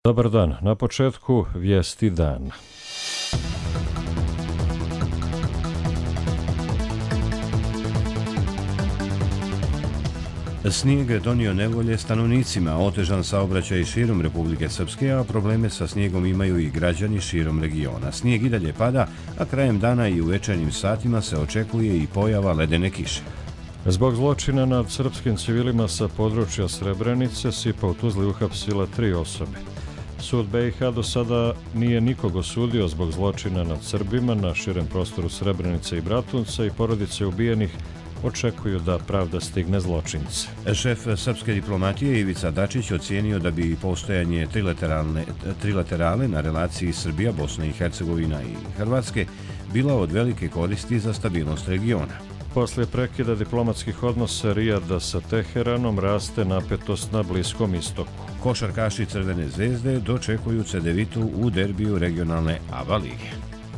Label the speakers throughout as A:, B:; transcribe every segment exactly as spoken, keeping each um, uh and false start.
A: Dobar dan, na početku vijesti dana.
B: Snijeg je donio nevolje stanovnicima, otežan saobraćaj širom Republike Srpske, a probleme sa snijegom imaju i građani širom regiona. Snijeg i dalje pada, a krajem dana i u večernjim satima se očekuje i pojava ledene kiše.
A: Zbog zločina nad srpskim civilima sa područja Srebrenice SIPA u Tuzli uhapsila tri osobe. Sud B i H do sada nije nikog osudio zbog zločina nad Srbima na širem prostoru Srebrenice i Bratunca i porodice ubijenih očekuju da pravda stigne zločince.
B: Šef srpske diplomatije Ivica Dačić ocijenio da bi postojanje trilateralne, trilaterale na relaciji Srbija, Bosna i Hercegovina i Hrvatske bila od velike koristi za stabilnost regiona.
A: Poslije prekida diplomatskih odnosa Rijada sa Teheranom raste napetost na Bliskom istoku.
B: Košarkaši Crvene zvezde dočekuju Cedevitu u derbiju regionalne A B A lige.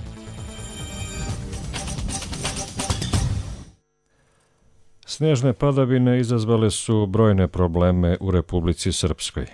A: Snježne padavine izazvale su brojne probleme u Republici Srpskoj.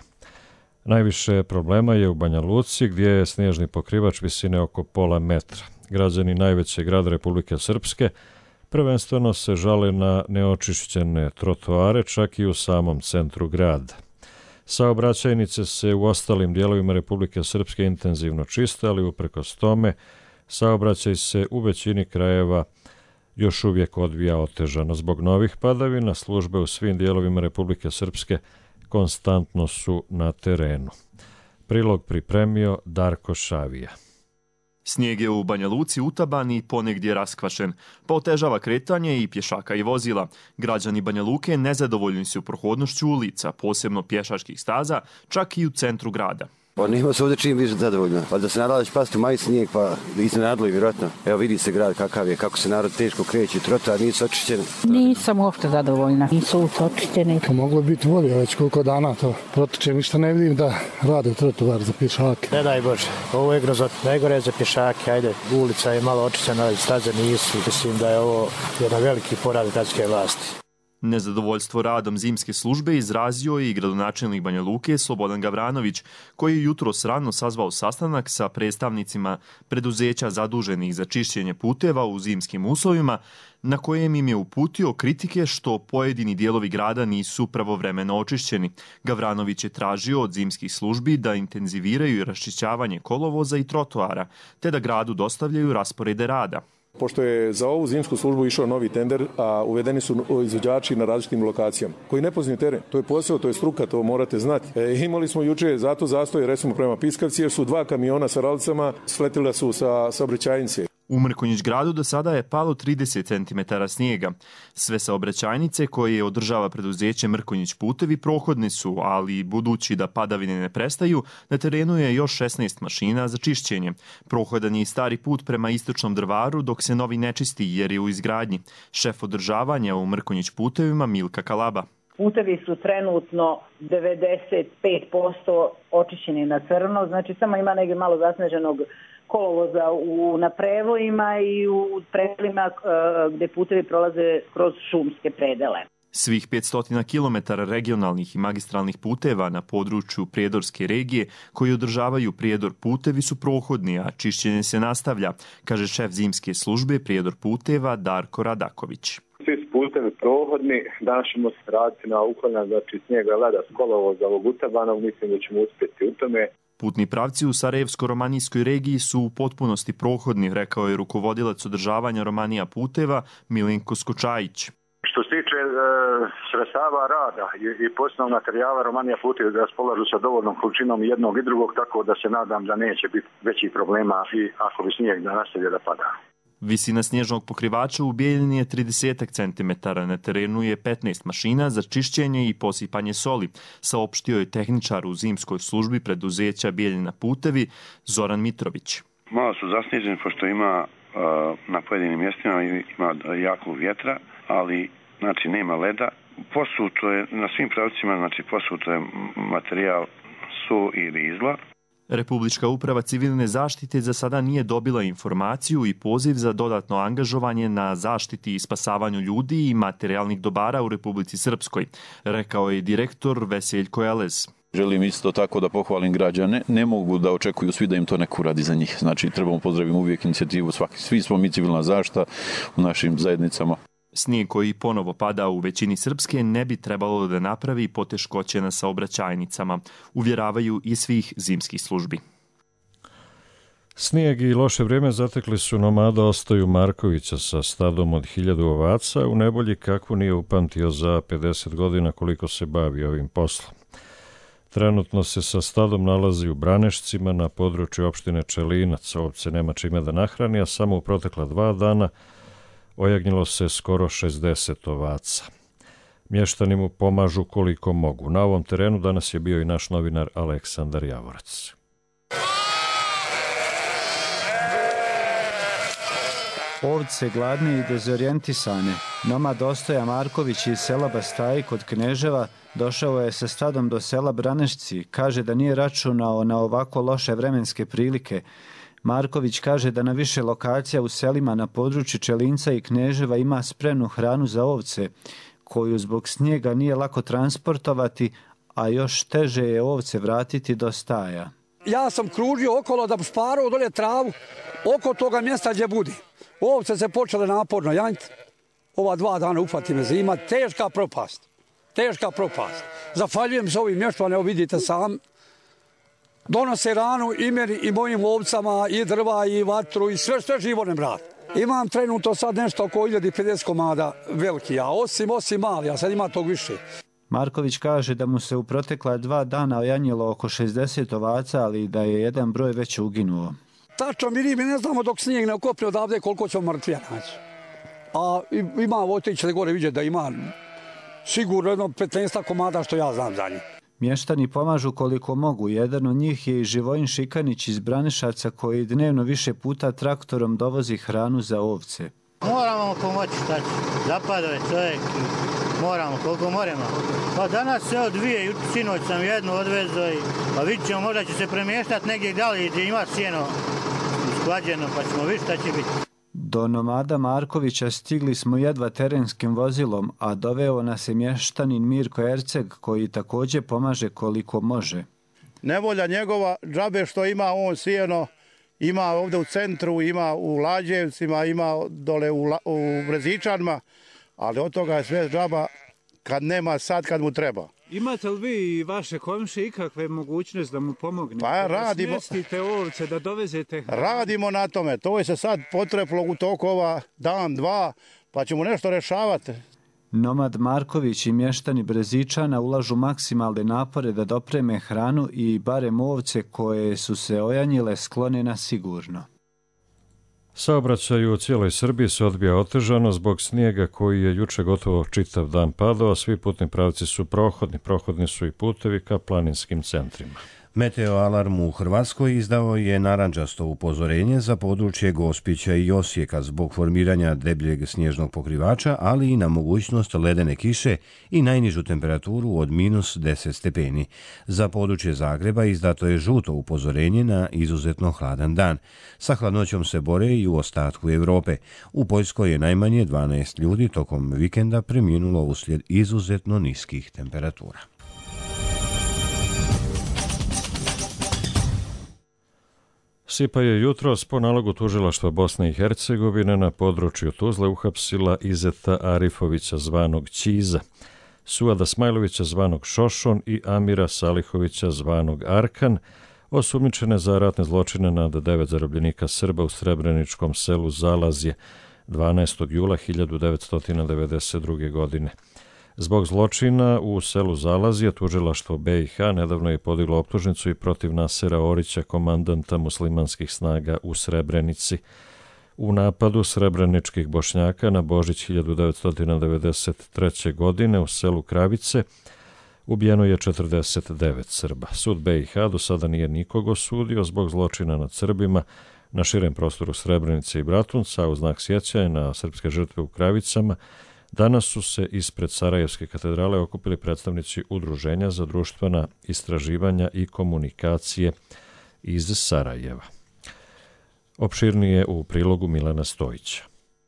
A: Najviše problema je u Banja Luci, gdje je snježni pokrivač visine oko pola metra. Građani najvećeg grada Republike Srpske prvenstveno se žale na neočišćene trotoare, čak i u samom centru grada. Saobraćajnice se u ostalim dijelovima Republike Srpske intenzivno čiste, ali uprkos tome saobraćaj se u većini krajeva još uvijek odvija otežano. Zbog novih padavina službe u svim dijelovima Republike Srpske konstantno su na terenu. Prilog pripremio Darko Šavija.
C: Snijeg je u Banja Luci utaban i ponegdje raskvašen, pa otežava kretanje i pješaka i vozila. Građani Banja Luke nezadovoljni su prohodnošću ulica, posebno pješačkih staza, čak i u centru grada.
D: Pa nema se ovdje čim više zadovoljno. Pa da se nadala će pasti u maj snijeg, pa iznenadilo i vjerojatno. Evo vidi se grad kakav je, kako se narod teško kreće, trotoar nisu očišćeni.
E: Nisam uopšte zadovoljna, nisu uopšte očišćeni.
F: To moglo biti bolje, već koliko dana to protiče, ništa ne vidim da rade trotoar za pješake.
G: Ne daj Bože, ovo je grozot, najgore je za pješake, ajde, ulica je malo očišćena, ali staze nisu. Mislim da je ovo jedan veliki poraz gradske vlasti.
C: Nezadovoljstvo radom zimske službe izrazio je i gradonačelnik Banja Luke Slobodan Gavranović, koji je jutros rano sazvao sastanak sa predstavnicima preduzeća zaduženih za čišćenje puteva u zimskim uslovima, na kojem im je uputio kritike što pojedini dijelovi grada nisu pravovremeno očišćeni. Gavranović je tražio od zimskih službi da intenziviraju raščišćavanje kolovoza i trotoara, te da gradu dostavljaju rasporede rada.
H: Pošto je za ovu zimsku službu išao novi tender, a uvedeni su izvođači na različitim lokacijama, koji ne poznaju teren. To je posao, to je struka, to morate znati. E, imali smo juče zato zastoje, recimo prema Piskavci, jer su dva kamiona sa ralicama sletila su sa saobraćajnice.
C: U Mrkonjić gradu do sada je palo trideset centimetara snijega. Sve saobraćajnice koje održava preduzeće Mrkonjić putevi prohodne su, ali budući da padavine ne prestaju, na terenu je još šesnaest mašina za čišćenje. Prohodan je i stari put prema istočnom Drvaru dok se novi ne čisti jer je u izgradnji. Šef održavanja u Mrkonjić putevima Milka Kalaba.
I: Putevi su trenutno devedeset pet posto očišćeni na crno, znači samo ima negdje malo zasneženog kolovoza u, na prevojima i u predelima uh, gdje putevi prolaze kroz šumske predele.
C: Svih petsto kilometara regionalnih i magistralnih puteva na području Prijedorske regije koji održavaju Prijedor putevi su prohodni, a čišćenje se nastavlja, kaže šef zimske službe Prijedor puteva Darko Radaković.
J: Svi su putevi prohodni, danas ćemo se raditi na uklanjanju znači snijega leda s kolovoza ovog utabanog, mislim da ćemo uspjeti u tome.
C: Putni pravci u Sarajevsko-romanijskoj regiji su u potpunosti prohodni, rekao je rukovodilac održavanja Romanija puteva Milenko Skočajić.
J: Što se tiče e, sredstava rada i, i poslovnog materijala, Romanija putevi raspolažu sa dovoljnom količinom jednog i drugog, tako da se nadam da neće biti većih problema i ako bi snijeg da nastavlja da pada.
C: Visina snježnog pokrivača u Bijeljini je trideset centimetara, na terenu je petnaest mašina za čišćenje i posipanje soli, saopštio je tehničar u zimskoj službi preduzeća Bijeljina putevi Zoran Mitrović.
K: Malo su zasnježeni pošto ima uh, na pojedinim mjestima ima jakog vjetra, ali znači nema leda. Posuto je na svim pravcima, znači posuto je materijal su ili izla.
C: Republička uprava civilne zaštite za sada nije dobila informaciju i poziv za dodatno angažovanje na zaštiti i spasavanju ljudi i materijalnih dobara u Republici Srpskoj, rekao je direktor Veseljko Elez.
L: Želim isto tako da pohvalim građane. Ne mogu da očekuju svi da im to neko uradi za njih. Znači, trebamo pozdraviti uvijek inicijativu svaki. Svi smo mi civilna zaštita u našim zajednicama.
C: Snijeg koji ponovo pada u većini Srpske ne bi trebalo da napravi poteškoće na saobraćajnicama, uvjeravaju i svih zimskih službi.
A: Snijeg i loše vrijeme zatekli su nomada Ostaju Markovića sa stadom od hiljadu ovaca u nebolji kakvu nije upamtio za pedeset godina koliko se bavi ovim poslom. Trenutno se sa stadom nalazi u Branešcima na području opštine Čelinac. Ovce nema čime da nahrani, a samo u protekla dva dana ojagnjilo se skoro šezdeset ovaca. Mještani mu pomažu koliko mogu. Na ovom terenu danas je bio i naš novinar Aleksandar Javorac.
M: Ovce gladne i dezorijentisane. Nomad Ostoja Marković iz sela Bastaji kod Kneževa došao je sa stadom do sela Branešci. Kaže da nije računao na ovako loše vremenske prilike. Marković kaže da na više lokacija u selima na području Čelinca i Kneževa ima spremnu hranu za ovce, koju zbog snijega nije lako transportovati, a još teže je ovce vratiti do staja.
N: Ja sam kružio okolo da šparao dolje travu oko toga mjesta gdje budi. Ovce se počele naporno janjiti. Ova dva dana upati me zima. Teška propast. Teška propast. Zahvaljujem se ovim mještvanima, evo vidite sam. Donose ranu i meni i mojim ovcama, i drva, i vatru, i sve što je živo ne brat. Imam trenutno sad nešto oko hiljadu pedeset komada veliki, a osim, osim mali, a sad ima tog više.
M: Marković kaže da mu se u protekla dva dana ojanjilo oko šezdeset ovaca, ali da je jedan broj već uginuo.
N: Tačno, mi ne znamo dok snijeg ne okopne odavde koliko ćemo mrtvija naći. A ima, otićete gore vidjeti da ima sigurno jedno petnaest komada što ja znam za njih.
M: Mještani pomažu koliko mogu. Jedan od njih je i Živojin Šikanić iz Branešaca koji dnevno više puta traktorom dovozi hranu za ovce.
O: Moramo pomoći, tači. Zapadao je čovjek i moramo koliko moramo. Pa danas se odvije, sinoć sam jednu odvezo i pa vidit ćemo, možda će se premještati negdje dalje gdje ima sjeno usklađeno, pa ćemo vidjeti šta će biti.
M: Do nomada Markovića stigli smo jedva terenskim vozilom, a doveo nas je mještanin Mirko Erceg koji također pomaže koliko može.
P: Nevolja njegova, džabe što ima on sjeno, ima ovdje u centru, ima u Lađevcima, ima dole u, u Brezičanima, ali od toga je sve džaba kad nema sad kad mu treba.
Q: Imate li vi i vaše komšije ikakve mogućnosti da mu pomognete?
P: Pa radimo.
Q: Da smjestite ovce, da dovezete hranu?
P: Radimo na tome. To je se sad potreplo u tokova dan, dva, pa ćemo nešto rešavati.
M: Nomad Marković i mještani Brezičana ulažu maksimalne napore da dopreme hranu i barem ovce koje su se ojanjile sklone na sigurno.
A: Saobraćaj u cijeloj Srbiji se odbija otežano zbog snijega koji je juče gotovo čitav dan padao, a svi putni pravci su prohodni. Prohodni su i putevi ka planinskim centrima.
B: Meteo alarm u Hrvatskoj izdao je narandžasto upozorenje za područje Gospića i Osijeka zbog formiranja debljeg snježnog pokrivača, ali i na mogućnost ledene kiše i najnižu temperaturu od minus deset stepeni. Za područje Zagreba izdato je žuto upozorenje na izuzetno hladan dan. Sa hladnoćom se bore i u ostatku Europe. U Poljskoj je najmanje dvanaest ljudi tokom vikenda preminulo uslijed izuzetno niskih temperatura.
A: Sipa je jutros po nalogu tužilaštva Bosne i Hercegovine na području Tuzle uhapsila Izeta Arifovića zvanog Ćiza, Suada Smajlovića zvanog Šošon i Amira Salihovića zvanog Arkan, osumnjičene za ratne zločine nad devet zarobljenika Srba u srebreničkom selu Zalazje dvanaestog jula hiljadu devetsto devedeset druge. godine. Zbog zločina u selu Zalazije tužilaštvo B i H nedavno je podiglo optužnicu i protiv Nasera Orića, komandanta muslimanskih snaga u Srebrenici. U napadu srebreničkih Bošnjaka na Božić hiljadu devetsto devedeset treće. godine u selu Kravice ubijeno je četrdeset devet Srba. Sud B i H do sada nije nikog osudio zbog zločina nad Srbima na širem prostoru Srebrenice i Bratunca, a u znak sjećanja na srpske žrtve u Kravicama. Danas su se ispred Sarajevske katedrale okupili predstavnici Udruženja za društvena istraživanja i komunikacije iz Sarajeva. Opširnije u prilogu Milana Stojića.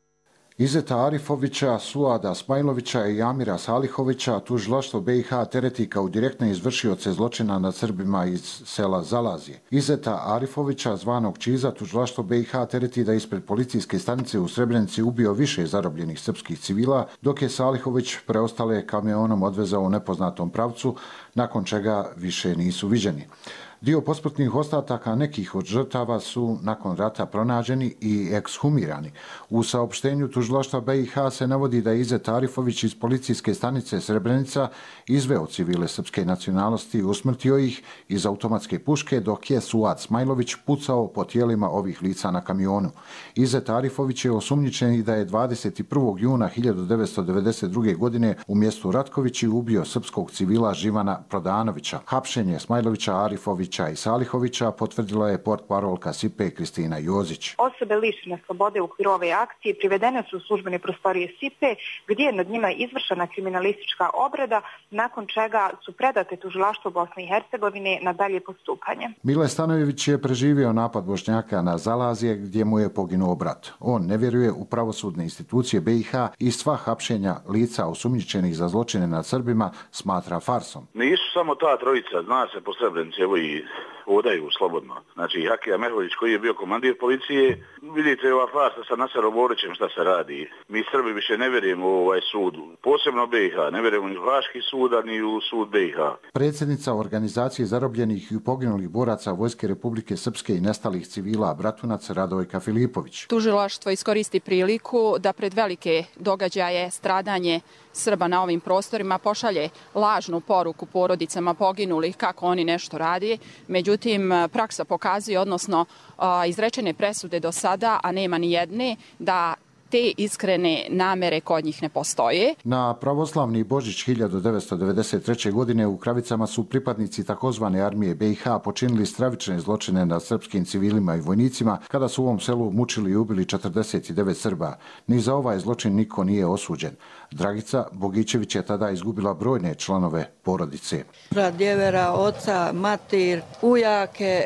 R: Izeta Arifovića, Suada Smajlovića i Amira Salihovića tužilaštvo B i H tereti kao direktne izvršioce zločina nad Srbima iz sela Zalazije. Izeta Arifovića, zvanog Čiza, tužilaštvo B i H tereti da ispred policijske stanice u Srebrenici ubio više zarobljenih srpskih civila, dok je Salihović preostale kamionom odvezao u nepoznatom pravcu, nakon čega više nisu viđeni. Dio posmrtnih ostataka nekih od žrtava su nakon rata pronađeni i ekshumirani. U saopštenju tužilaštva B i H se navodi da je Izet Arifović iz policijske stanice Srebrenica izveo civile srpske nacionalnosti i usmrtio ih iz automatske puške, dok je Suad Smajlović pucao po tijelima ovih lica na kamionu. Izet Arifović je osumnjičen da je dvadeset prvog juna hiljadu devetsto devedeset druge. godine u mjestu Ratkovići ubio srpskog civila Živana Prodanovića. Hapšenje Smajlovića, Arifovića i Salihovića potvrdila je portparolka S I P E Kristina Jozić.
S: Osobe lišene slobode u okviru ove akcije privedene su u službene prostorije S I P E gdje je nad njima izvršena kriminalistička obrada, nakon čega su predate tužilaštvu Bosne i Hercegovine na dalje postupanje.
R: Mile Stanojević je preživio napad Bošnjaka na Zalazije gdje mu je poginuo brat. On ne vjeruje u pravosudne institucije B i H i sva hapšenja lica osumnjičenih za zločine nad Srbima smatra farsom.
T: Nisu samo ta trojica, zna se po Srebrenici, evo i odaju slobodno. Znači, Hakija Mehović koji je bio komandir policije, vidite ova farsa sa Naserom Borićem šta se radi. Mi Srbi više ne vjerujemo u ovaj sud, posebno B i H, ne vjerujemo ni u Haški sud, ni u sud B i H.
R: Predsjednica organizacije zarobljenih i poginulih boraca Vojske Republike Srpske i nestalih civila Bratunac Radojka Filipović.
U: Tužilaštvo iskoristi priliku da pred velike događaje stradanje Srba na ovim prostorima pošalje lažnu poruku porodicama poginulih kako oni nešto radi. Međutim, praksa pokazuje, odnosno izrečene presude do sada, a nema ni jedne, da te iskrene namere kod njih ne postoje.
R: Na pravoslavni Božić hiljadu devetsto devedeset treće. godine u Kravicama su pripadnici takozvane armije B i H počinili stravične zločine nad srpskim civilima i vojnicima kada su u ovom selu mučili i ubili četrdeset devet Srba. Ni za ovaj zločin niko nije osuđen. Dragica Bogićević je tada izgubila brojne članove porodice.
V: Djevera, oca, matir, ujake,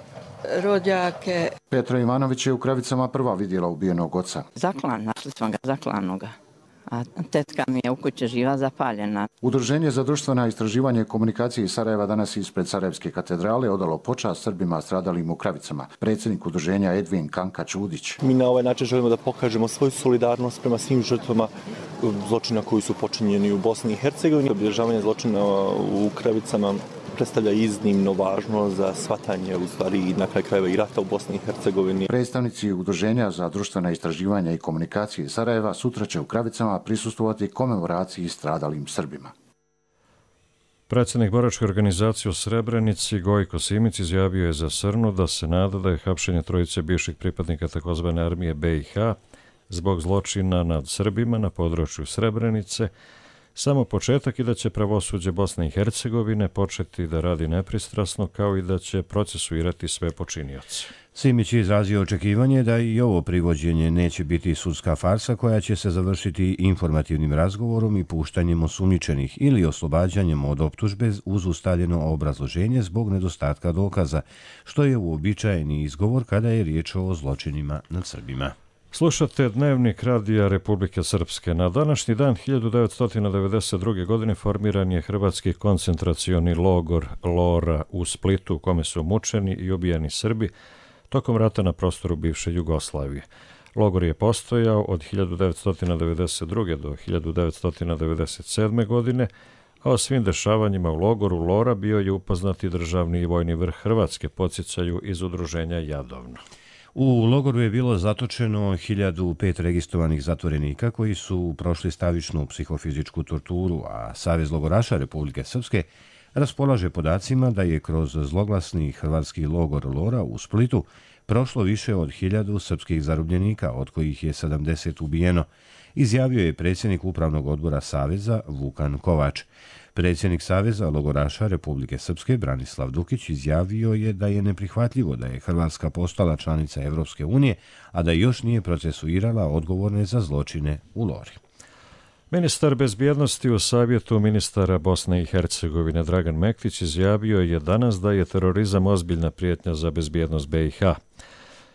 V: rođake.
R: Petra Ivanović je u Kravicama prva vidjela ubijenog oca.
W: Zaklan, našli smo ga zaklanoga, a tetka mi je u kući živa zapaljena.
R: Udruženje za društvena istraživanje i komunikacije iz Sarajeva danas ispred Sarajevske katedrale odalo počast Srbima stradalim u Kravicama. Predsjednik udruženja Edvin Kanka-Čudić.
X: Mi na ovaj način želimo da pokažemo svoju solidarnost prema svim žrtvama zločina koji su počinjeni u Bosni i Hercegovini. Obilježavanje zločina u Kravicama predstavlja iznimno važno za shvatanje u stvari i na kraju krajeva i rata u Bosni i Hercegovini.
R: Predstavnici Udruženja za društvena istraživanja i komunikacije iz Sarajeva sutra će u Kravicama prisustvovati komemoraciji stradalim Srbima.
A: Predsjednik boračke organizacije u Srebrenici Gojko Simić izjavio je za Srnu da se nada da je hapšenje trojice bivših pripadnika takozvane armije B i H zbog zločina nad Srbima na području Srebrenice samo početak i da će pravosuđe Bosne i Hercegovine početi da radi nepristrasno, kao i da će procesuirati sve počinioce.
B: Simić je izrazio očekivanje da i ovo privođenje neće biti sudska farsa koja će se završiti informativnim razgovorom i puštanjem osumnjičenih ili oslobađanjem od optužbe uz ustaljeno obrazloženje zbog nedostatka dokaza, što je uobičajeni izgovor kada je riječ o zločinima nad Srbima.
A: Slušate Dnevnik Radija Republike Srpske. Na današnji dan hiljadu devetsto devedeset druge. godine formiran je Hrvatski koncentracioni logor Lora u Splitu, u kome su mučeni i ubijani Srbi tokom rata na prostoru bivše Jugoslavije. Logor je postojao od hiljadu devetsto devedeset druge. do hiljadu devetsto devedeset sedme. godine, a o svim dešavanjima u logoru Lora bio je upoznati državni i vojni vrh Hrvatske, podsjećaju iz udruženja Jadovno.
B: U logoru je bilo zatočeno hiljadu pet registrovanih zatvorenika koji su prošli stavičnu psihofizičku torturu, a Savez logoraša Republike Srpske raspolaže podacima da je kroz zloglasni hrvatski logor Lora u Splitu prošlo više od hiljadu srpskih zarobljenika, od kojih je sedamdeset ubijeno, izjavio je predsjednik Upravnog odbora Saveza Vukan Kovač. Predsjednik Saveza logoraša Republike Srpske Branislav Dukić izjavio je da je neprihvatljivo da je Hrvatska postala članica Evropske unije, a da još nije procesuirala odgovorne za zločine u Lori.
A: Ministar bezbjednosti u savjetu ministara Bosne i Hercegovine Dragan Mektić izjavio je danas da je terorizam ozbiljna prijetnja za bezbjednost B i H.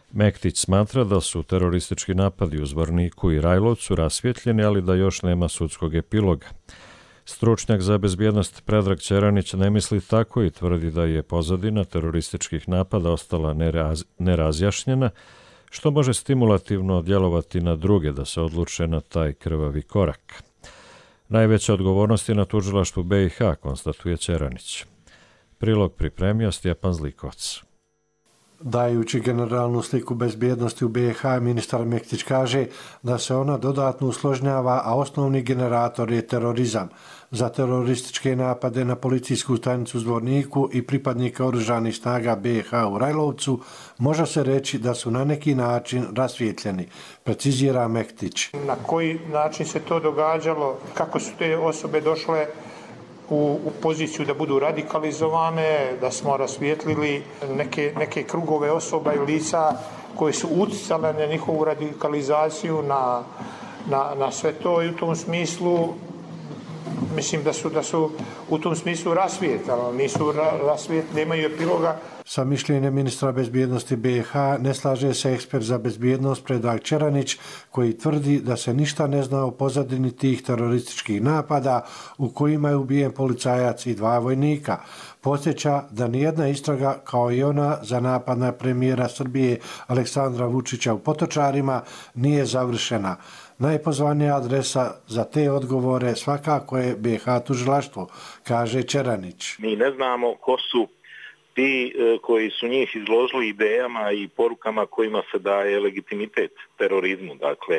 A: Mektić smatra da su teroristički napadi u Zvorniku i Rajlovcu rasvjetljeni, ali da još nema sudskog epiloga. Stručnjak za bezbjednost Predrag Ćeranić ne misli tako i tvrdi da je pozadina terorističkih napada ostala neraz, nerazjašnjena, što može stimulativno djelovati na druge da se odluče na taj krvavi korak. Najveća odgovornost je na tužilaštvu B i H, konstatuje Ćeranić. Prilog pripremio Stjepan Zlikovac.
D: Dajući generalnu sliku bezbjednosti u B i H, ministar Mektić kaže da se ona dodatno usložnjava, a osnovni generator je terorizam. Za terorističke napade na policijsku stanicu u Zvorniku i pripadnika oružanih snaga B i H u Rajlovcu može se reći da su na neki način rasvijetljeni, precizira Mektić.
E: Na koji način se to događalo, kako su te osobe došle u, u poziciju da budu radikalizovane, da smo rasvijetlili neke, neke krugove osoba i lica koje su utjecale na njihovu radikalizaciju, na, na, na sve to i u tom smislu mislim da su, da su u tom smislu rasvijetali, nisu rasvijetli, nemaju epiloga.
D: Sa mišljenjem ministra bezbjednosti B i H ne slaže se ekspert za bezbjednost Predrag Ćeranić, koji tvrdi da se ništa ne zna o pozadini tih terorističkih napada u kojima je ubijen policajac i dva vojnika. Podsjeća da nijedna istraga, kao i ona za napad na premijera Srbije Aleksandra Vučića u Potočarima, nije završena. Najpozvanija adresa za te odgovore svakako je B i H tužilaštvo, kaže Ćeranić.
F: Mi ne znamo ko su ti koji su njih izložili idejama i porukama kojima se daje legitimitet terorizmu. Dakle,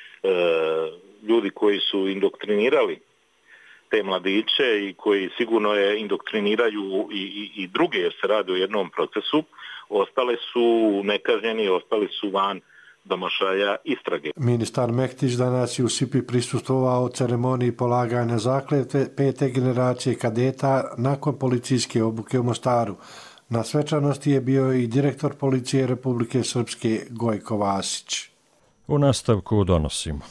F: ljudi koji su indoktrinirali te mladiće i koji sigurno je indoktriniraju i, i, i druge, jer se radi o jednom procesu, ostale su nekažnjeni, ostali su van domašaja istrage.
D: Ministar Mektić danas je u Sipi prisustvovao ceremoniji polaganja zakletve pete generacije kadeta nakon policijske obuke u Mostaru. Na svečanosti je bio i direktor policije Republike Srpske Gojko Vasić.
A: U nastavku donosimo.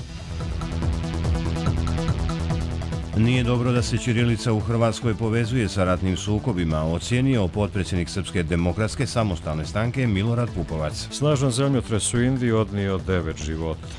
B: Nije dobro da se ćirilica u Hrvatskoj povezuje sa ratnim sukobima, ocijenio potpredsjednik Srpske demokratske samostalne stranke Milorad Pupovac.
A: Snažan zemljotres u Indiji odnio devet života.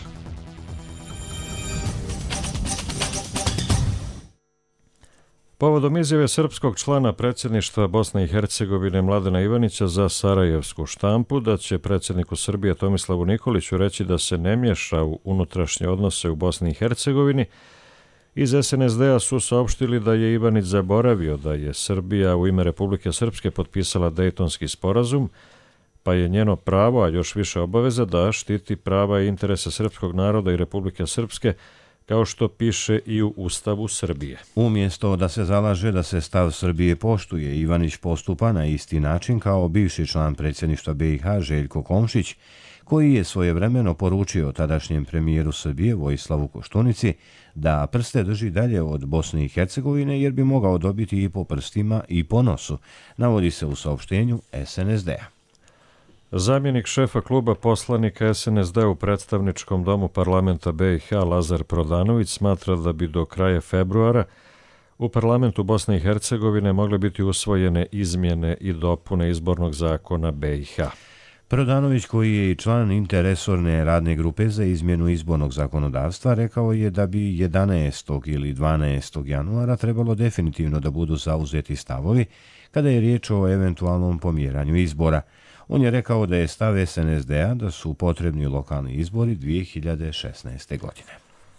A: Povodom izjave srpskog člana predsjedništva Bosne i Hercegovine Mladena Ivanića za sarajevsku štampu da će predsjedniku Srbije Tomislavu Nikoliću reći da se ne miješa u unutrašnje odnose u Bosni i Hercegovini, iz es en es de-a su saopštili da je Ivanić zaboravio da je Srbija u ime Republike Srpske potpisala Dejtonski sporazum, pa je njeno pravo, a još više obaveza, da štiti prava i interese srpskog naroda i Republike Srpske, kao što piše i u Ustavu Srbije.
B: Umjesto da se zalaže da se stav Srbije poštuje, Ivanić postupa na isti način kao bivši član predsjedništva be i ha Željko Komšić, koji je svojevremeno poručio tadašnjem premijeru Srbije Vojislavu Koštunici da prste drži dalje od Bosne i Hercegovine jer bi mogao dobiti i po prstima i po nosu, navodi se u saopštenju es en es de-a.
A: Zamjenik šefa kluba poslanika es en es de u predstavničkom domu parlamenta be i ha Lazar Prodanović smatra da bi do kraja februara u parlamentu Bosne i Hercegovine mogle biti usvojene izmjene i dopune izbornog zakona be i ha.
B: Prodanović, koji je i član interresorne radne grupe za izmjenu izbornog zakonodavstva, rekao je da bi jedanaestog ili dvanaestog januara trebalo definitivno da budu zauzeti stavovi kada je riječ o eventualnom pomjeranju izbora. On je rekao da je stav es en es de-a da su potrebni lokalni izbori dvije hiljade šesnaeste. godine.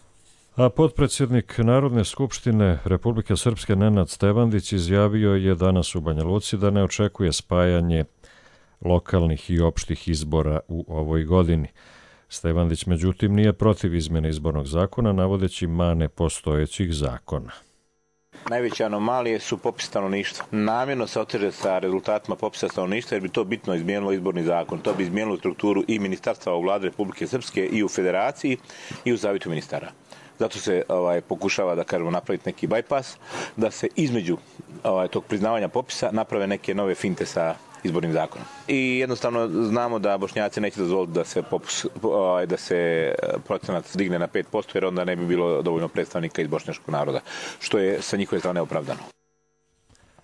A: A potpredsjednik Narodne skupštine Republike Srpske Nenad Stevandić izjavio je danas u Banja Luci da ne očekuje spajanje lokalnih i opštih izbora u ovoj godini. Stevandić, međutim, nije protiv izmjene izbornog zakona, navodeći mane postojećih zakona.
G: Najveće anomalije su popis stanovništva. Namjerno se oteže sa rezultatima popisa stanovništva jer bi to bitno izmijenilo izborni zakon. To bi izmijenilo strukturu i ministarstva u Vladi Republike Srpske i u Federaciji i u Zavitu ministara. Zato se ovaj, pokušava da kažemo napraviti neki bypass, da se između ovaj, tog priznavanja popisa naprave neke nove finte sa izbornim zakonom. I jednostavno znamo da Bošnjaci neće dozvoliti da se popus, ovaj, da se procenat digne na pet posto jer onda ne bi bilo dovoljno predstavnika iz bošnjačkog naroda, što je sa njihove strane opravdano.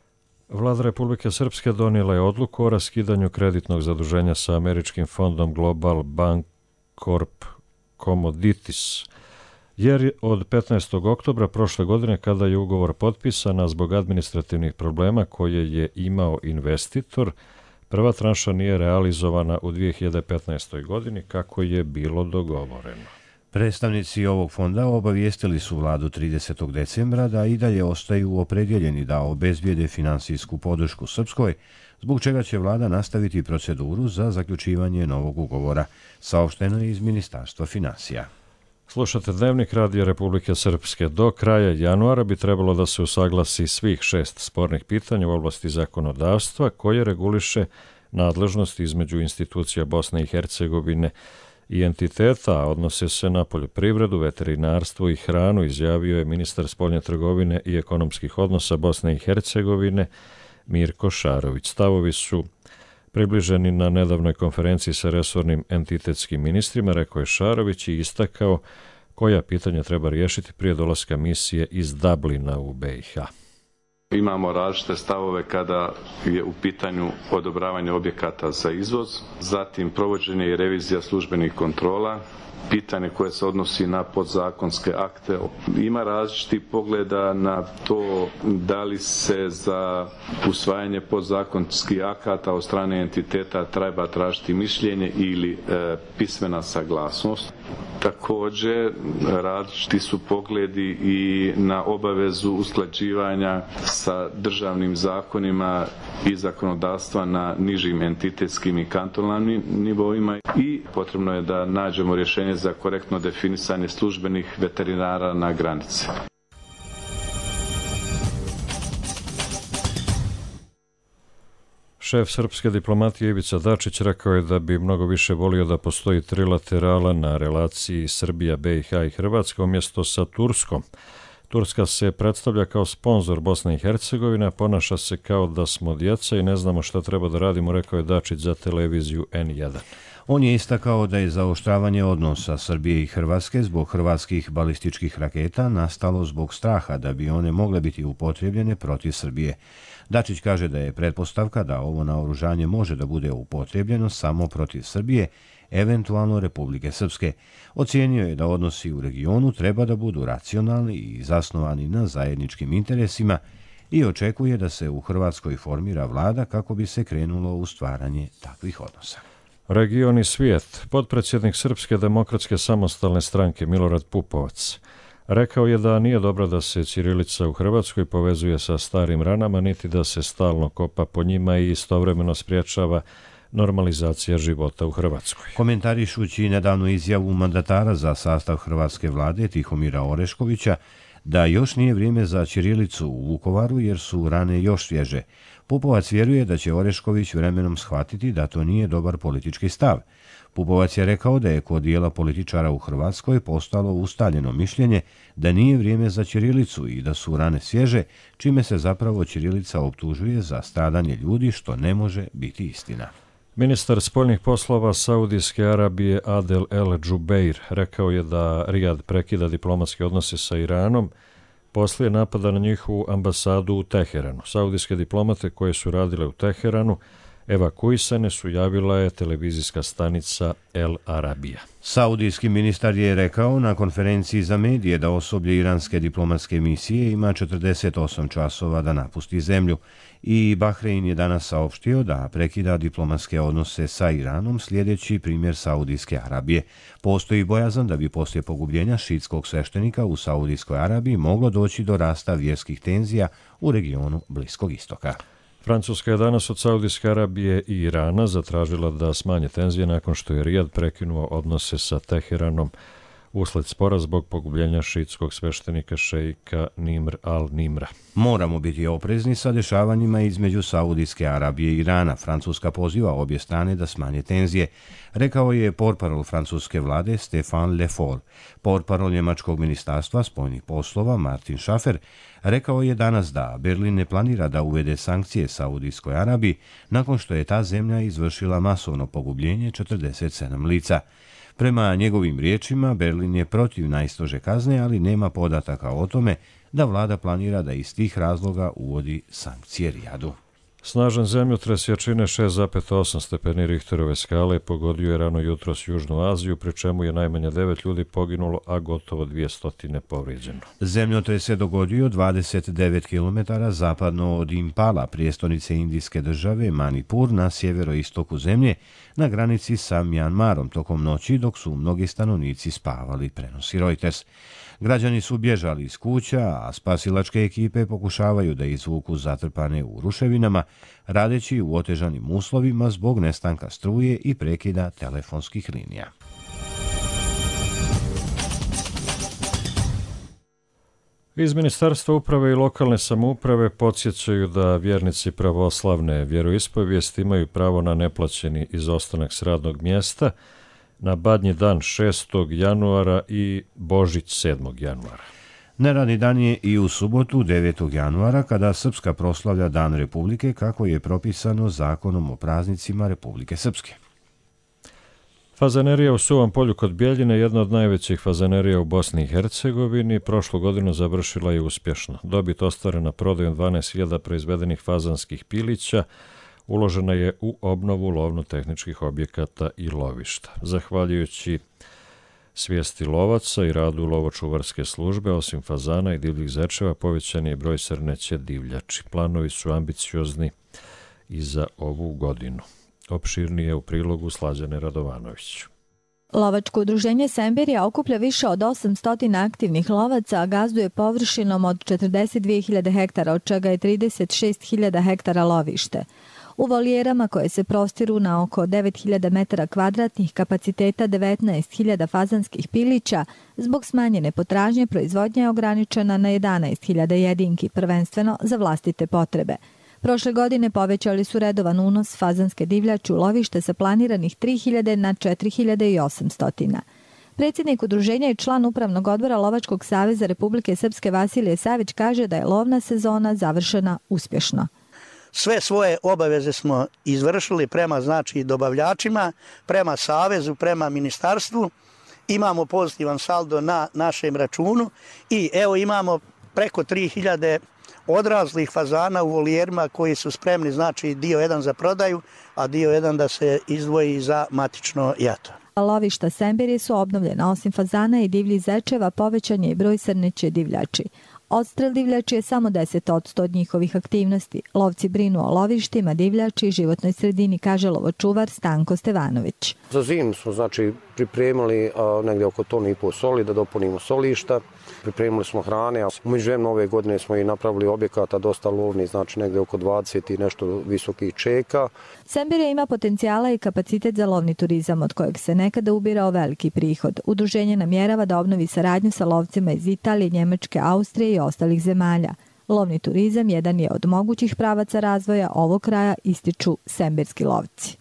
A: Vlada Republike Srpske donijela je odluku o raskidanju kreditnog zaduženja sa američkim fondom Global Bancorp Commodities, jer od petnaestog oktobra prošle godine, kada je ugovor potpisan, a zbog administrativnih problema koje je imao investitor, prva tranša nije realizovana u dvije hiljade petnaestoj. godini kako je bilo dogovoreno.
B: Predstavnici ovog fonda obavijestili su vladu tridesetog decembra da i dalje ostaju opredjeljeni da obezbijede finansijsku podršku Srpskoj, zbog čega će vlada nastaviti proceduru za zaključivanje novog ugovora, saopšteno je iz Ministarstva finansija.
A: Slušate Dnevnik Radija Republike Srpske. Do kraja januara bi trebalo da se usaglasi svih šest spornih pitanja u oblasti zakonodavstva koje reguliše nadležnosti između institucija Bosne i Hercegovine i entiteta, a odnose se na poljoprivredu, veterinarstvo i hranu, izjavio je ministar spoljne trgovine i ekonomskih odnosa Bosne i Hercegovine Mirko Šarović. Stavovi su približeni na nedavnoj konferenciji sa resornim entitetskim ministrima, rekao je Šarović i istakao koja pitanja treba riješiti prije dolaska misije iz Dublina u B i H.
H: Imamo različite stavove kada je u pitanju odobravanje objekata za izvoz, zatim provođenje i revizija službenih kontrola, pitanje koje se odnosi na podzakonske akte. Ima različitih pogleda na to da li se za usvajanje podzakonskih akata od strane entiteta treba tražiti mišljenje ili e, pismena saglasnost. Također, različiti su pogledi i na obavezu usklađivanja sa državnim zakonima i zakonodavstva na nižim entitetskim i kantonalnim nivoima i potrebno je da nađemo rješenje za korektno definisanje službenih veterinara na granici.
A: Šef srpske diplomatije Ivica Dačić rekao je da bi mnogo više volio da postoji trilaterala na relaciji Srbija, B i H i Hrvatska umjesto sa Turskom. Turska se predstavlja kao sponzor Bosne i Hercegovine, a ponaša se kao da smo djeca i ne znamo šta treba da radimo, rekao je Dačić za televiziju N jedan.
B: On je istakao da je zaoštravanje odnosa Srbije i Hrvatske zbog hrvatskih balističkih raketa nastalo zbog straha da bi one mogle biti upotrijebljene protiv Srbije. Dačić kaže da je pretpostavka da ovo naoružanje može da bude upotrijebljeno samo protiv Srbije, eventualno Republike Srpske. Ocijenio je da odnosi u regionu treba da budu racionalni i zasnovani na zajedničkim interesima i očekuje da se u Hrvatskoj formira vlada kako bi se krenulo u stvaranje takvih odnosa.
A: Region i svijet. Potpredsjednik Srpske demokratske samostalne stranke Milorad Pupovac rekao je da nije dobro da se ćirilica u Hrvatskoj povezuje sa starim ranama, niti da se stalno kopa po njima i istovremeno spriječava normalizacija života u Hrvatskoj.
B: Komentarišući nedavnu izjavu mandatara za sastav hrvatske vlade Tihomira Oreškovića da još nije vrijeme za ćirilicu u Vukovaru jer su rane još svježe, Pupovac vjeruje da će Orešković vremenom shvatiti da to nije dobar politički stav. Pupovac je rekao da je kod dijela političara u Hrvatskoj postalo ustaljeno mišljenje da nije vrijeme za ćirilicu i da su rane svježe, čime se zapravo ćirilica optužuje za stradanje ljudi, što ne može biti istina.
A: Ministar spoljnih poslova Saudijske Arabije Adel El Džubeir rekao je da Rijad prekida diplomatske odnose sa Iranom poslije napada na njihovu ambasadu u Teheranu. Saudijske diplomate koje su radile u Teheranu evakuisane su, javila je televizijska stanica El Arabija.
B: Saudijski ministar je rekao na konferenciji za medije da osoblje iranske diplomatske misije ima četrdeset osam časova da napusti zemlju i Bahrein je danas saopštio da prekida diplomatske odnose sa Iranom slijedeći primjer Saudijske Arabije. Postoji bojazan da bi poslije pogubljenja šiitskog sveštenika u Saudijskoj Arabiji moglo doći do rasta vjerskih tenzija u regionu Bliskog istoka.
A: Francuska je danas od Saudijske Arabije i Irana zatražila da smanje tenzije nakon što je Rijad prekinuo odnose sa Teheranom usled spora zbog pogubljenja šiitskog sveštenika šejka Nimr al-Nimra.
B: Moramo biti oprezni sa dešavanjima između Saudijske Arabije i Irana. Francuska poziva obje strane da smanje tenzije, rekao je portparol francuske vlade Stéphane Le Foll. Portparol njemačkog ministarstva spoljnih poslova Martin Schaffer rekao je danas da Berlin ne planira da uvede sankcije Saudijskoj Arabiji nakon što je ta zemlja izvršila masovno pogubljenje četrdeset sedam lica. Prema njegovim riječima, Berlin je protiv najstrože kazne, ali nema podataka o tome da vlada planira da iz tih razloga uvodi sankcije Rijadu.
A: Snažan zemljotres jačine šest zarez osam stepeni Richterove skale pogodio je rano jutros Južnu Aziju, pri čemu je najmanje devet ljudi poginulo, a gotovo dvjesto povrijeđeno.
B: Zemljotres se dogodio dvadeset devet kilometara zapadno od Impala, prijestolnice indijske države Manipur, na sjeveroistoku zemlje, na granici sa Mjanmarom tokom noći, dok su mnogi stanovnici spavali, prenosi Reuters. Građani su bježali iz kuća, a spasilačke ekipe pokušavaju da izvuku zatrpane u ruševinama, radeći u otežanim uslovima zbog nestanka struje i prekida telefonskih linija.
A: Iz Ministarstva uprave i lokalne samouprave podsjećaju da vjernici pravoslavne vjeroispovijesti imaju pravo na neplaćeni izostanak s radnog mjesta na Badnji dan šestog januara i Božić sedmog januara.
B: Neradni dan je i u subotu devetog januara, kada Srpska proslavlja Dan Republike, kako je propisano Zakonom o praznicima Republike Srpske.
A: Fazanerija u Suvom polju kod Bjeljine, jedna od najvećih fazanerija u Bosni i Hercegovini, prošlu godinu završila je uspješno. Dobit ostvarena prodajom dvanaest hiljada proizvedenih fazanskih pilića uložena je u obnovu lovno-tehničkih objekata i lovišta. Zahvaljujući svijesti lovaca i radu lovočuvarske službe, osim fazana i divljih zečeva, povećan je broj srneće divljači. Planovi su ambiciozni i za ovu godinu. Opširnije u prilogu Slađane Radovanović.
I: Lovačko udruženje Semberija okuplja više od osamsto aktivnih lovaca, a gazduje površinom od četrdeset dvije hiljade hektara, od čega je trideset šest hiljada hektara lovište. U volijerama koje se prostiru na oko devet hiljada metara kvadratnih, kapaciteta devetnaest hiljada fazanskih pilića, zbog smanjene potražnje proizvodnja je ograničena na jedanaest hiljada jedinki, prvenstveno za vlastite potrebe. Prošle godine povećali su redovan unos fazanske divljači u lovište sa planiranih tri hiljade na četiri hiljade osamsto. Predsjednik udruženja i član Upravnog odbora Lovačkog saveza Republike Srpske Vasilije Savić kaže da je lovna sezona završena uspješno.
J: Sve svoje obaveze smo izvršili prema znači dobavljačima, prema savezu, prema ministarstvu. Imamo pozitivan saldo na našem računu i evo imamo preko tri hiljade odraslih fazana u volijerima koji su spremni, znači dio jedan za prodaju, a dio jedan da se izdvoji za matično jato.
I: Lovišta Semberije su obnovljena, osim fazana i divljih zečeva, povećan je i broj srneće divljači. Odstrel divljači je samo deset posto od njihovih aktivnosti. Lovci brinu o lovištima, divljači i životnoj sredini, kaže lovočuvar Stanko Stevanović.
K: Za zimu smo znači pripremili a, negdje oko tonu i pol soli da dopunimo solišta. Pripremili smo hrane, a umeđuvremenu ove godine smo i napravili objekata dosta lovni, znači negdje oko dvadeset i nešto visokih čeka.
I: Semberija ima potencijala i kapacitet za lovni turizam, od kojeg se nekada ubirao veliki prihod. Udruženje namjerava da obnovi saradnju sa lovcima iz Italije, Njemačke, Austrije i ostalih zemalja. Lovni turizam jedan je od mogućih pravaca razvoja ovog kraja, ističu semberski lovci.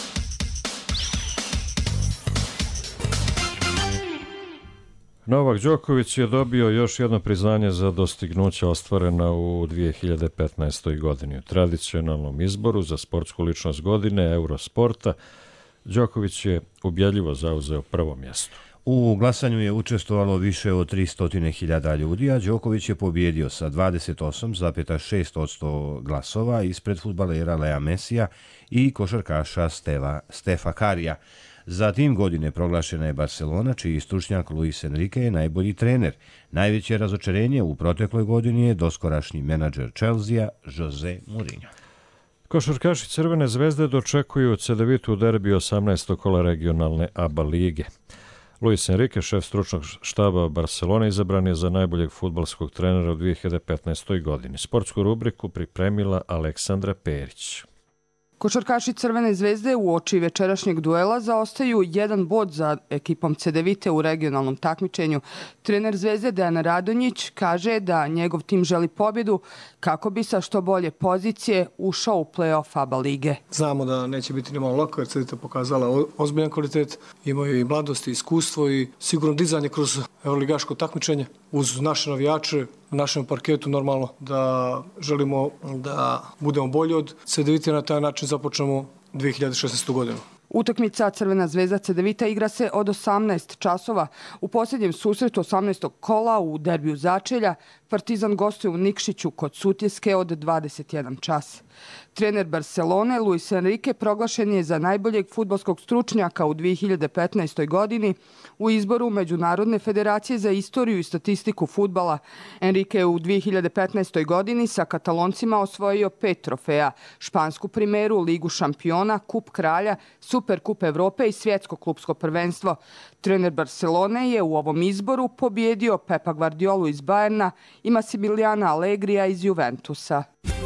A: Novak Đoković je dobio još jedno priznanje za dostignuća ostvarena u dvije hiljade petnaestoj. godini. U tradicionalnom izboru za sportsku ličnost godine Eurosporta Đoković je ubjedljivo zauzeo prvo mjesto.
B: U glasanju je učestvovalo više od tristo hiljada ljudi, a Đoković je pobjedio sa dvadeset osam zarez šest posto glasova ispred fudbalera Lea Mesija i košarkaša Steva, Stefa Karija. Za tim godine proglašena je Barcelona, čiji stručnjak Luis Enrique je najbolji trener. Najveće razočarenje u protekloj godini je doskorašnji menadžer Chelsea Jose Mourinho.
A: Košarkaši Crvene zvezde dočekuju Cedevitu derbi osamnaestog kola regionalne A B A lige. Luis Enrique, šef stručnog štaba Barcelone, izabran je za najboljeg fudbalskog trenera u dvije hiljade petnaestoj. godini. Sportsku rubriku pripremila Aleksandra Perić.
L: Košarkaši Crvene zvezde u oči večerašnjeg duela zaostaju jedan bod za ekipom Cedevite u regionalnom takmičenju. Trener Zvezde Dejan Radonjić kaže da njegov tim želi pobjedu kako bi sa što bolje pozicije ušao u play-off A B A lige.
Y: Znamo da neće biti ni malo lako jer Cedevita pokazala ozbiljan kvalitet, imaju i mladost i iskustvo i sigurno dizanje kroz euroligaško takmičenje uz naše navijače. Na našem parketu normalno da želimo da budemo bolji od Cedevite, na taj način započnemo dvije hiljade šesnaestu. godinu.
L: Utakmica Crvena zvezda Cedevita igra se od osamnaest časova. U posljednjem susretu osamnaestog kola u derbiju začelja Partizan gostuje u Nikšiću kod Sutjeske od dvadeset jedan čas. Trener Barcelone Luis Enrique proglašen je za najboljeg fudbalskog stručnjaka u dvije hiljade petnaestoj. godini u izboru Međunarodne federacije za istoriju i statistiku fudbala. Enrique je u dvije hiljade petnaestoj. godini sa Kataloncima osvojio pet trofeja, špansku primeru, Ligu šampiona, Kup kralja, Superkup Evrope i svjetsko klupsko prvenstvo. Trener Barcelone je u ovom izboru pobjedio Pepa Guardiolu iz Bajerna i Massimiliana Allegrija iz Juventusa.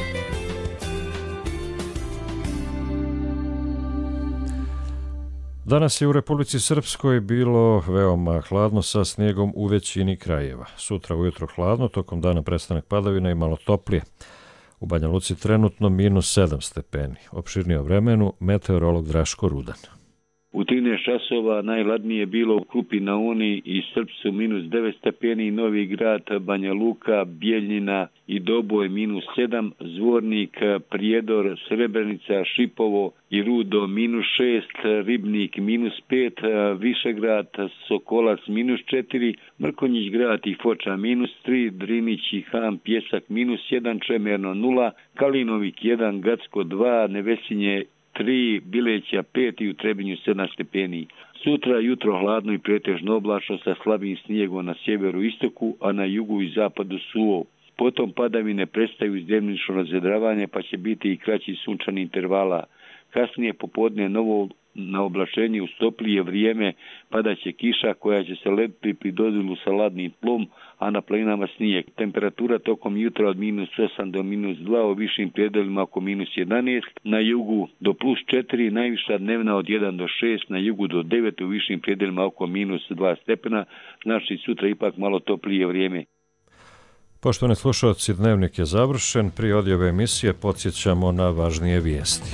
A: Danas je u Republici Srpskoj bilo veoma hladno sa snijegom u većini krajeva. Sutra ujutro hladno, tokom dana prestanak padavina i malo toplije. U Banja Luci trenutno minus sedam stepeni. Opširnije o vremenu meteorolog Draško Rudan.
C: U trinaest časova najhladnije je bilo u Krupi na Uni i Srpsu minus devet stepeni, Novi Grad, Banja Luka, Bijeljina i Doboj minus sedam, Zvornik, Prijedor, Srebrenica, Šipovo i Rudo minus šest, Ribnik minus pet, Višegrad, Sokolac minus četiri, Mrkonjić Grad i Foča minus tri, Drinić i Ham Pjesak minus jedan, Čemerno nula, Kalinovik jedan, Gacko dva, Nevesinje tri, Bileća pet i u Trebinju sedam stepeni. Sutra jutro hladno i pretežno oblačno sa slabim snijegom na sjeveru istoku, a na jugu i zapadu suvo. Potom padavine prestaju iz dnevnično razvedravanje, pa će biti i kraći sunčani intervala. Kasnije popodne novo na oblačenje uz toplije vrijeme padaće kiša koja će se lepiti pri dodiru sa ladnim tlom, a na planinama snijeg. Temperatura tokom jutra od minus osam do minus dva, u višim predelima oko minus jedanaest, na jugu do plus četiri, najviša dnevna od jedan do šest, na jugu do devet, u višim predelima oko minus dva stepena, znači sutra ipak malo toplije vrijeme.
A: Poštovani slušalci, dnevnik je završen. Prije odjave emisije podsjećamo na važnije vijesti.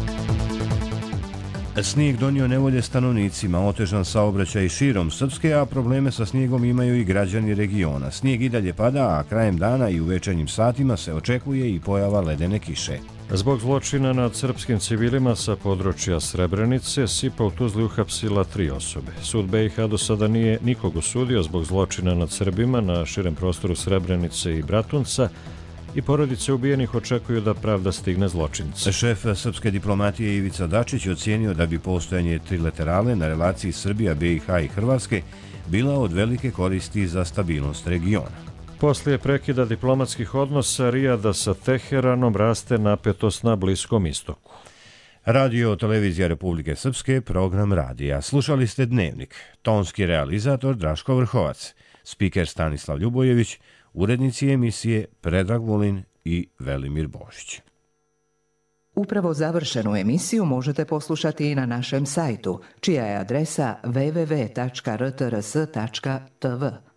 B: Snijeg donio nevolje stanovnicima, otežan saobraćaj širom Srpske, a probleme sa snijegom imaju i građani regiona. Snijeg i dalje pada, a krajem dana i u večernjim satima se očekuje i pojava ledene kiše.
A: Zbog zločina nad srpskim civilima sa područja Srebrenice, SIPA u Tuzli uhapsila tri osobe. Sud B i H do sada nije nikog osudio zbog zločina nad Srbima na širem prostoru Srebrenice i Bratunca, i porodice ubijenih očekuju da pravda stigne zločince.
B: Šef srpske diplomatije Ivica Dačić ocijenio da bi postojanje trilaterale na relaciji Srbija, B i H i Hrvatske bila od velike koristi za stabilnost regiona.
A: Poslije prekida diplomatskih odnosa Rijada sa Teheranom raste napetost na Bliskom istoku.
B: Radio Televizija Republike Srpske, program radija. Slušali ste Dnevnik. Tonski realizator Draško Vrhovac, spiker Stanislav Ljubojević, urednici emisije Predrag Vulin i Velimir Božić.
N: Upravo završenu emisiju možete poslušati i na našem sajtu, čija je adresa w w w tačka r t r s tačka t v.